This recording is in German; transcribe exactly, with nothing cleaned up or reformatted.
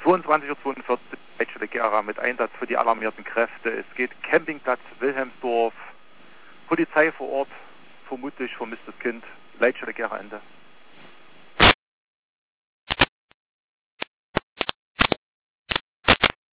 zweiundzwanzig Uhr zweiundvierzig, Leitstelle Gera mit Einsatz für die alarmierten Kräfte. Es geht Campingplatz Wilhelmsdorf, Polizei vor Ort, vermutlich vermisstes Kind, Leitstelle Gera Ende.